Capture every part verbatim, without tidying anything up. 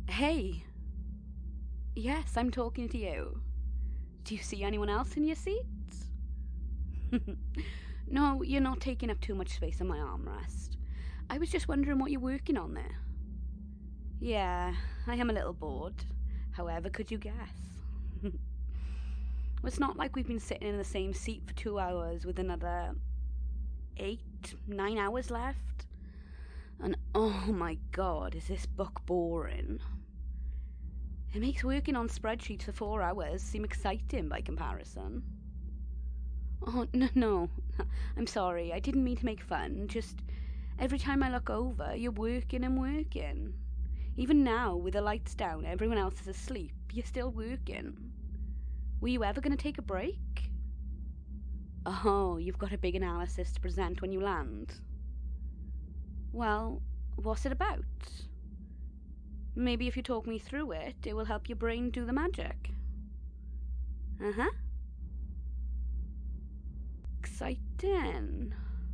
Hey. Yes, I'm talking to you. Do you see anyone else in your seats? No, you're not taking up too much space on my armrest. I was just wondering what you're working on there. Yeah, I am a little bored. However could you guess? Well, it's not like we've been sitting in the same seat for two hours with another eight, nine hours left. And oh my god, is this book boring. It makes working on spreadsheets for four hours seem exciting by comparison. Oh, no, no. I'm sorry, I didn't mean to make fun. Just every time I look over, you're working and working. Even now, with the lights down, everyone else is asleep, you're still working. Were you ever going to take a break? Oh, you've got a big analysis to present when you land. Well, what's it about? Maybe if you talk me through it, it will help your brain do the magic. Uh-huh. Exciting.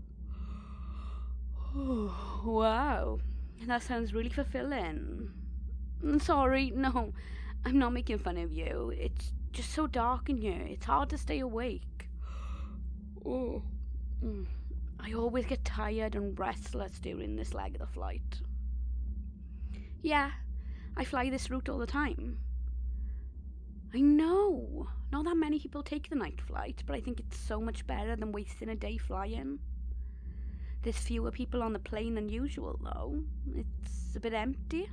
Oh, wow. That sounds really fulfilling. Sorry, no. I'm not making fun of you. It's just so dark in here. It's hard to stay awake. Oh. I always get tired and restless during this leg of the flight. Yeah, I fly this route all the time. I know. Not that many people take the night flight, but I think it's so much better than wasting a day flying. There's fewer people on the plane than usual, though. It's a bit empty.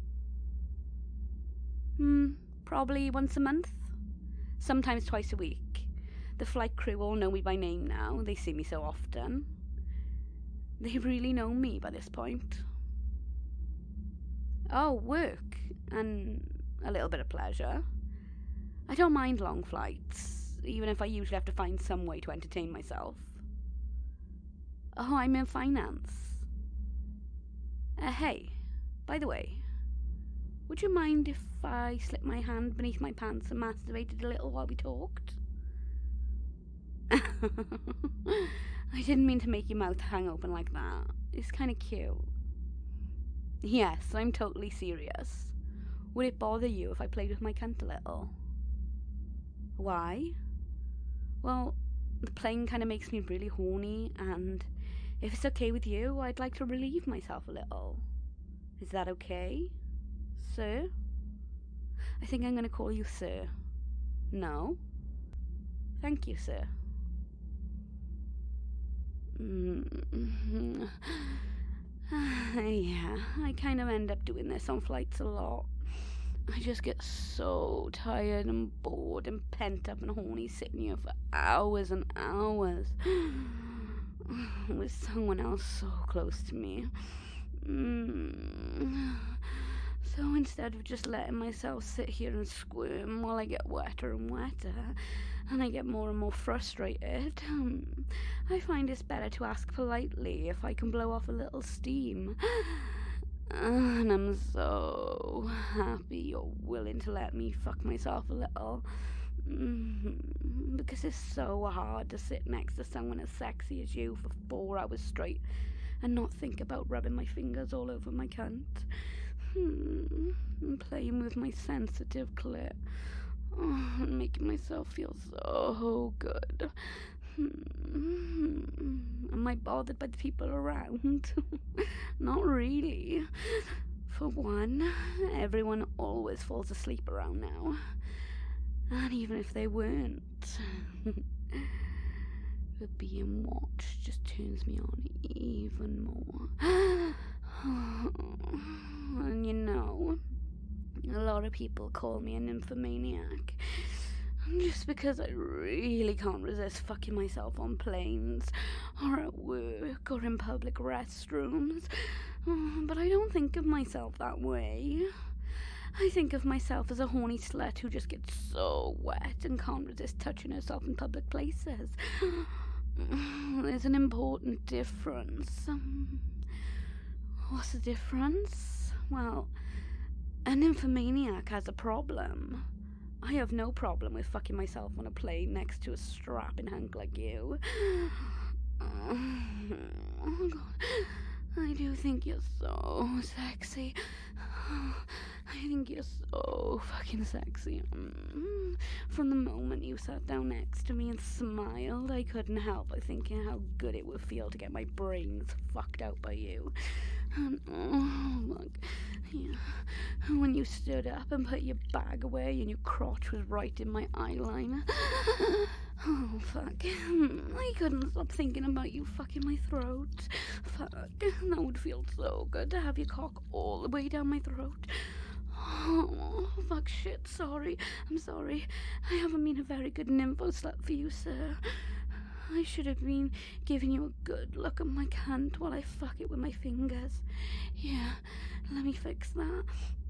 Hmm, probably once a month. Sometimes twice a week. The flight crew all know me by name now. They see me so often. They really know me by this point. Oh, work. And a little bit of pleasure. I don't mind long flights, even if I usually have to find some way to entertain myself. Oh, I'm in finance. Uh, hey, by the way, would you mind if I slipped my hand beneath my pants and masturbated a little while we talked? I didn't mean to make your mouth hang open like that. It's kind of cute. Yes, I'm totally serious. Would it bother you if I played with my cunt a little? Why? Well, the plane kind of makes me really horny, and if it's okay with you, I'd like to relieve myself a little. Is that okay, sir? I think I'm going to call you sir. No? Thank you, sir. Mm-hmm. Yeah, I kind of end up doing this on flights a lot. I just get so tired and bored and pent up and horny sitting here for hours and hours with someone else so close to me. Mm. So instead of just letting myself sit here and squirm while I get wetter and wetter, and I get more and more frustrated, um, I find it's better to ask politely if I can blow off a little steam. And I'm so happy you're willing to let me fuck myself a little. Mm-hmm. Because it's so hard to sit next to someone as sexy as you for four hours straight and not think about rubbing my fingers all over my cunt. Hmm. And playing with my sensitive clit. Oh, and making myself feel so good. Hmm. Am I bothered by the people around? Not really. For one, everyone always falls asleep around now. And even if they weren't, the being watched just turns me on even more. And you know, a lot of people call me an nymphomaniac. Just because I really can't resist fucking myself on planes, or at work, or in public restrooms. But I don't think of myself that way. I think of myself as a horny slut who just gets so wet and can't resist touching herself in public places. There's an important difference. What's the difference? Well, a nymphomaniac has a problem. I have no problem with fucking myself on a plane next to a strapping hunk like you. Oh, God. I do think you're so sexy. I I think you're so fucking sexy. Mm. From the moment you sat down next to me and smiled, I couldn't help but thinking how good it would feel to get my brains fucked out by you. And oh, look, yeah. When you stood up and put your bag away and your crotch was right in my eyeliner. Oh, fuck. I couldn't stop thinking about you fucking my throat. Fuck. That would feel so good to have your cock all the way down my throat. Oh, fuck shit. Sorry. I'm sorry. I haven't been a very good nympho slut for you, sir. I should have been giving you a good look at my cunt while I fuck it with my fingers. Yeah, let me fix that.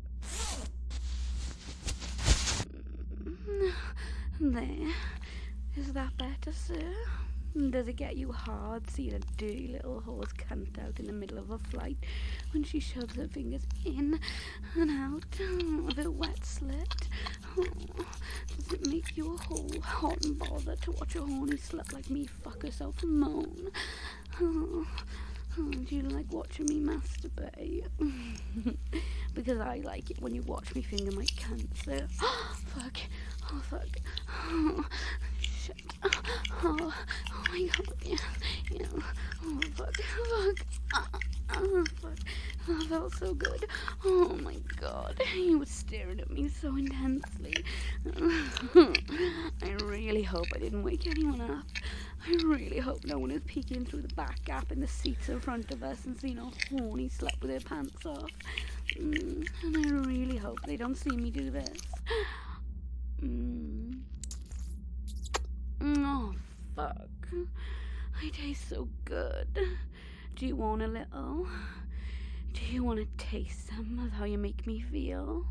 There. Is that better, sir? Does it get you hard seeing a dirty little horse cunt out in the middle of a flight when she shoves her fingers in and out of a wet slit? Oh, does it make you a whole hot and bothered to watch a horny slut like me fuck herself and moan? Oh, oh, do you like watching me masturbate? Because I like it when you watch me finger my cunt, sir. Oh, fuck. Oh, fuck. Oh, shit. Oh, oh my god. Yeah. Yeah. Oh, fuck. Fuck. Oh, oh, fuck. That felt so good. Oh my god. He was staring at me so intensely. I really hope I didn't wake anyone up. I really hope no one is peeking through the back gap in the seats in front of us and seeing a horny slut with her pants off. Mm, and I really hope they don't see me do this. Mm. Oh, fuck. I taste so good. Do you want a little? Do you want to taste some of how you make me feel?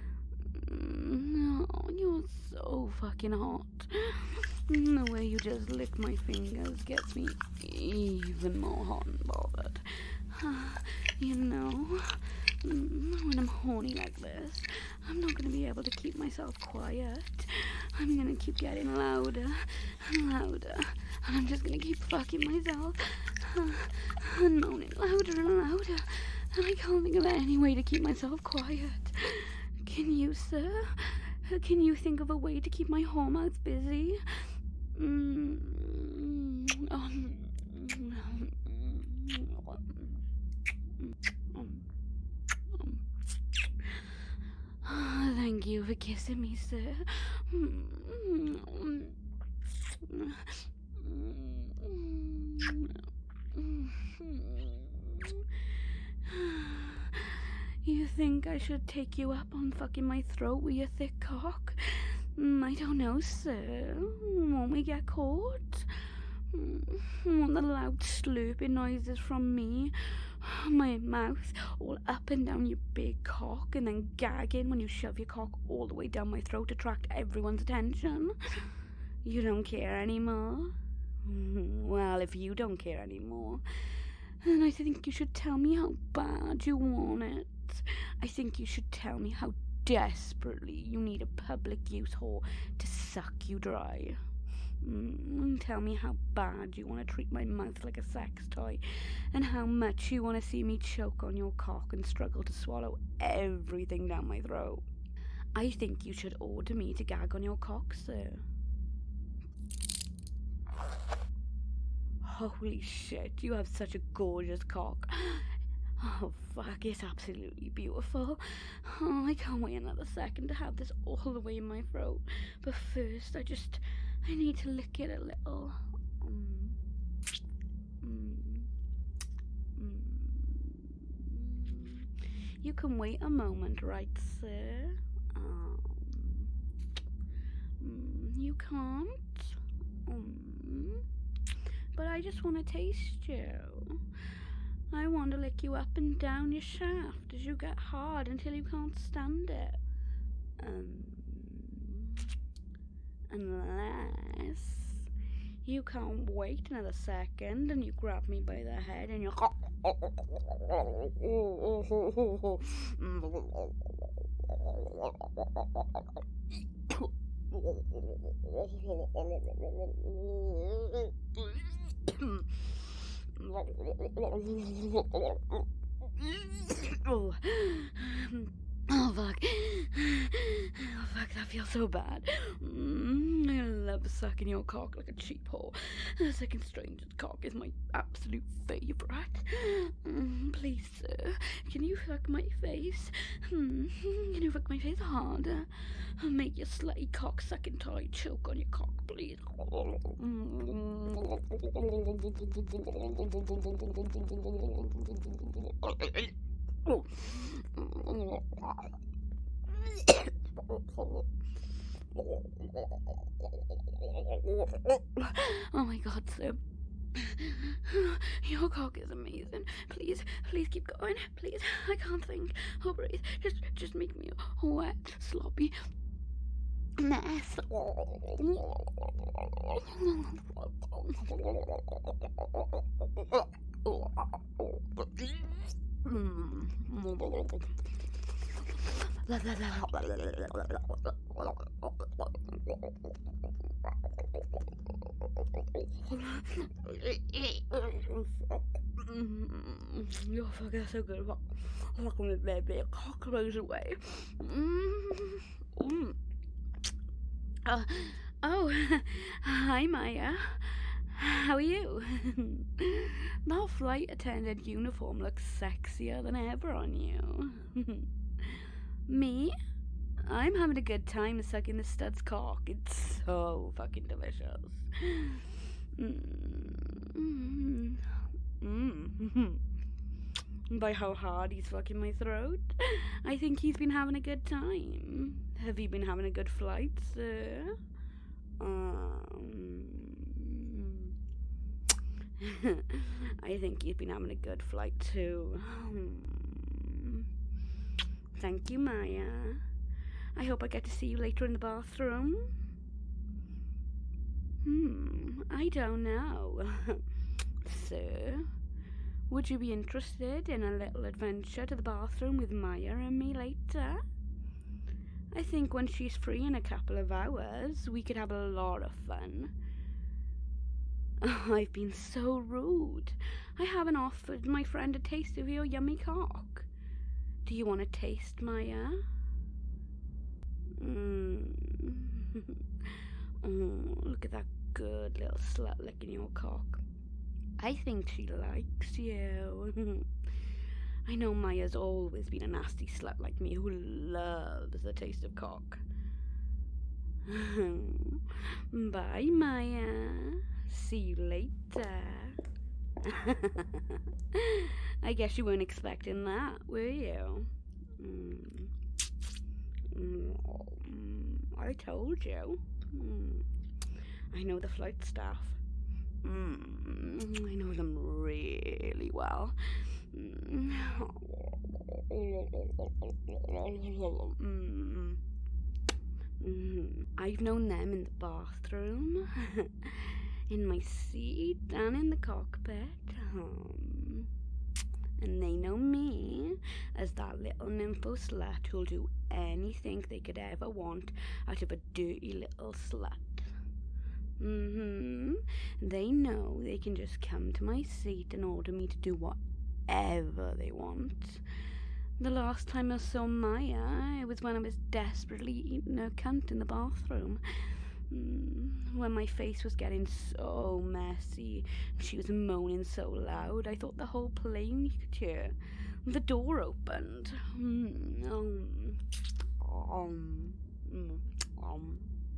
No, oh, you're so fucking hot. The way you just lick my fingers gets me even more hot and bothered. You know, when I'm horny like this, I'm not going to be able to keep myself quiet. I'm going to keep getting louder and louder. And I'm just going to keep fucking myself and moaning louder and louder. And I can't think of any way to keep myself quiet. Can you, sir? Can you think of a way to keep my whore mouth busy? Mm. Oh. Oh, thank you for kissing me, sir. You think I should take you up on fucking my throat with your thick cock? Mm, I don't know, sir. Won't we get caught? Mm, want the loud slurping noises from me? My mouth all up and down your big cock, and then gagging when you shove your cock all the way down my throat to attract everyone's attention? You don't care anymore? Well, if you don't care anymore, then I think you should tell me how bad you want it. I think you should tell me how desperately you need a public use whore to suck you dry. Mm, tell me how bad you want to treat my mouth like a sex toy, and how much you want to see me choke on your cock and struggle to swallow everything down my throat. I think you should order me to gag on your cock, sir. Holy shit, you have such a gorgeous cock. Oh, fuck, it's absolutely beautiful. Oh, I can't wait another second to have this all the way in my throat. But first, I just, I need to lick it a little. Mm. Mm. Mm. You can wait a moment, right, sir? Um. Mm, you can't? Mm. But I just want to taste you. I want to lick you up and down your shaft as you get hard until you can't stand it. Um, unless you can't wait another second and you grab me by the head and you're... oh. Oh, fuck. that feels so bad. Mm, I love sucking your cock like a cheap whore. The second stranger's cock is my absolute favourite. Mm, please, sir, can you fuck my face? Mm, can you fuck my face harder? Make your slutty cock sucking toy choke on your cock, please. Oh. Oh my god, sir. Your cock is amazing. Please, please keep going. Please, I can't think. Oh, breathe. Just, just make me a wet, sloppy mess. Your fuck is so good. Fuck me, baby. Cock blows away. Mm. Uh, oh, hi, Maya. How are you? That flight attendant uniform looks sexier than ever on you. Me? I'm having a good time sucking the stud's cock. It's so fucking delicious. Mm. Mm. By how hard he's fucking my throat, I think he's been having a good time. Have you been having a good flight, sir? Um, I think you've been having a good flight too. Thank you, Maya. I hope I get to see you later in the bathroom. Hmm, I don't know. Sir, would you be interested in a little adventure to the bathroom with Maya and me later? I think when she's free in a couple of hours, we could have a lot of fun. Oh, I've been so rude. I haven't offered my friend a taste of your yummy cock. Do you want to taste, Maya? Mm. Oh, look at that good little slut licking your cock. I think she likes you. I know Maya's always been a nasty slut like me who loves the taste of cock. Bye, Maya. See you later. I guess you weren't expecting that, were you? Mm. Mm. I told you. Mm. I know the flight staff. Mm. I know them really well. Mm. Mm. Mm. I've known them in the bathroom, in my seat, and in the cockpit. Um, and they know me as that little nympho slut who'll do anything they could ever want out of a dirty little slut. Mm-hmm. They know they can just come to my seat and order me to do whatever they want. The last time I saw Maya, it was when I was desperately eating her cunt in the bathroom. Mm, when my face was getting so messy and she was moaning so loud, I thought the whole plane could hear. The door opened. Mm, um, um, mm, um,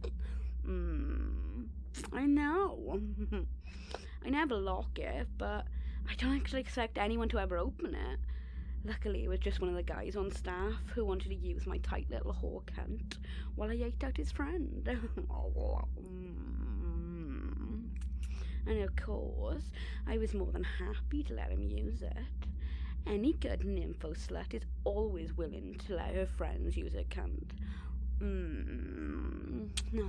mm, I know. I never lock it, but I don't actually expect anyone to ever open it. Luckily, it was just one of the guys on staff who wanted to use my tight little whore cunt while I ate out his friend. And of course, I was more than happy to let him use it. Any good nympho slut is always willing to let her friends use her cunt. Mm.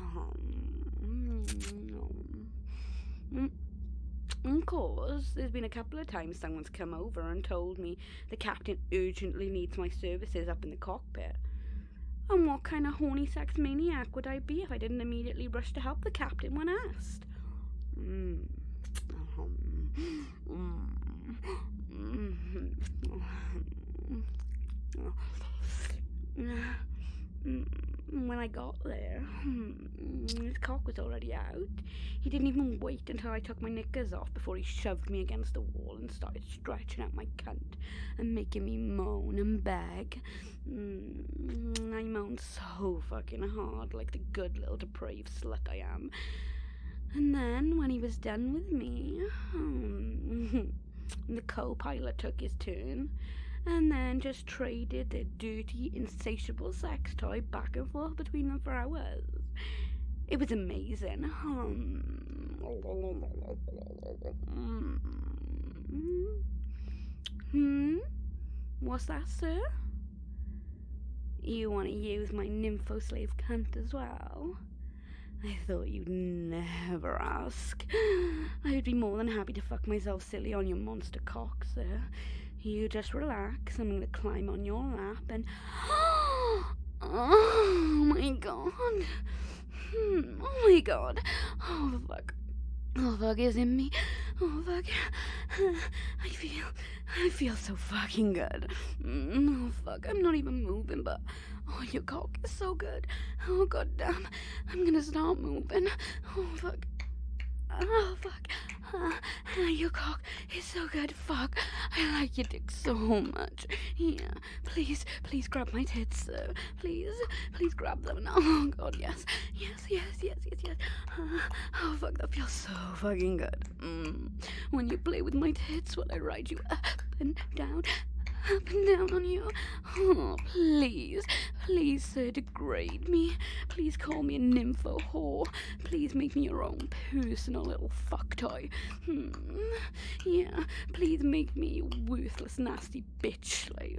Mm. Of course, there's been a couple of times someone's come over and told me the captain urgently needs my services up in the cockpit. And what kind of horny sex maniac would I be if I didn't immediately rush to help the captain when asked? Mm. when I got there, his cock was already out. He didn't even wait until I took my knickers off before he shoved me against the wall and started stretching out my cunt and making me moan and beg. Mm, I moaned so fucking hard, like the good little depraved slut I am. And then, when he was done with me, um, the co-pilot took his turn, and then just traded their dirty, insatiable sex toy back and forth between them for hours. It was amazing. Um, hmm? What's that, sir? You want to use my nympho slave cunt as well? I thought you'd never ask. I would be more than happy to fuck myself silly on your monster cock, sir. You just relax. I'm going to climb on your lap and... Oh my god. Hmm. Oh my god. Oh fuck. Oh fuck is in me. Oh fuck. I feel... I feel so fucking good. Oh fuck. I'm not even moving, but... Oh, your cock is so good. Oh, god damn. I'm gonna start moving. Oh, fuck. Oh, fuck. Uh, your cock is so good. Fuck. I like your dick so much. Yeah. Please, please grab my tits, sir. Please, please grab them. Oh, god, yes. Yes, yes, yes, yes, yes. Uh, oh, fuck. That feels so fucking good. Mm. When you play with my tits, while I ride you up and down, up and down on you. Oh, please, please, sir, degrade me. Please call me a nympho whore. Please make me your own personal little fuck toy. Hmm. Yeah, please make me a worthless, nasty bitch slave.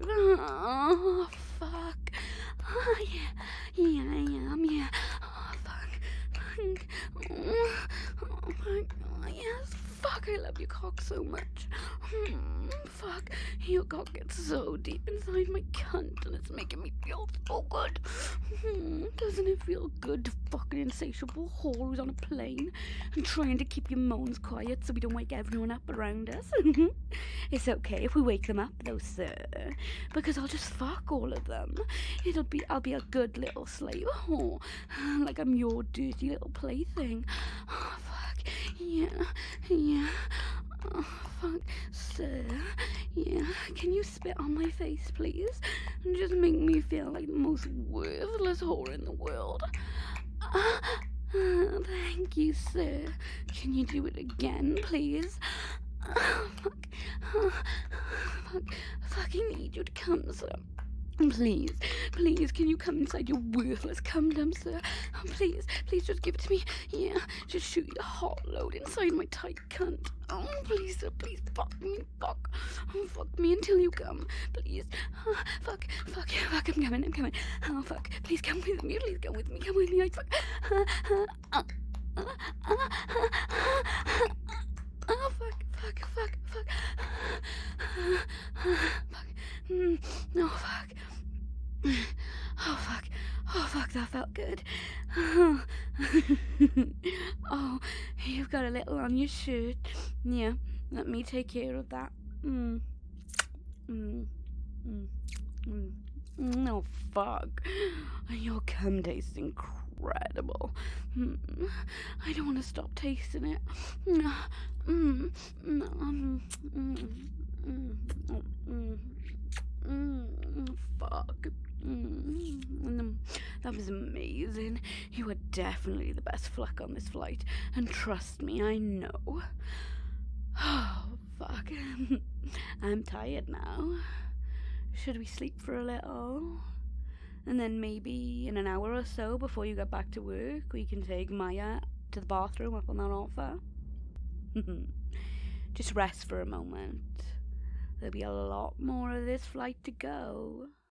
Oh, fuck. Oh, yeah, yeah, I am, yeah. Oh, fuck, fuck. Oh, oh fuck. Oh, yes, fuck, I love your cock so much. Hmm, fuck, your cock gets so deep inside my cunt and it's making me feel so good. Hmm, doesn't it feel good to fuck an insatiable whore who's on a plane and trying to keep your moans quiet so we don't wake everyone up around us? It's okay if we wake them up though, sir, because I'll just fuck all of them. It'll be, I'll be a good little slave whore, like I'm your dirty little plaything. Oh, fuck, yeah, yeah. Oh, fuck, sir. Yeah, can you spit on my face, please? And just make me feel like the most worthless whore in the world. Uh, uh, thank you, sir. Can you do it again, please? Oh, fuck. Oh, fuck. I fucking need you to come, sir. Please, please, can you come inside your worthless cum dump, sir? Oh, please, please just give it to me. Yeah, just shoot the hot load inside my tight cunt. Oh, please, sir, please fuck me, fuck. Oh, fuck me until you come, please. Oh, fuck, fuck, fuck, I'm coming, I'm coming. Oh, fuck, please come with me, please come with me, come with me. I fuck. Oh, fuck, fuck, fuck, fuck. Fuck. Mm. Oh, fuck. Oh, fuck. Oh, fuck, that felt good. Oh. Oh, you've got a little on your shirt. Yeah, let me take care of that. Mm. Mm. Mm. Mm. Mm. Oh, fuck. Your cum tastes incredible. Mm. I don't want to stop tasting it. Mm. Mm. Mm. Mm. Mm. Mm. Mm, fuck. Mm, that was amazing. You were definitely the best fluck on this flight. And trust me, I know. Oh, fuck. I'm tired now. Should we sleep for a little? And then maybe in an hour or so before you get back to work, we can take Maya to the bathroom up on that alpha. Just rest for a moment. There'll be a lot more of this flight to go.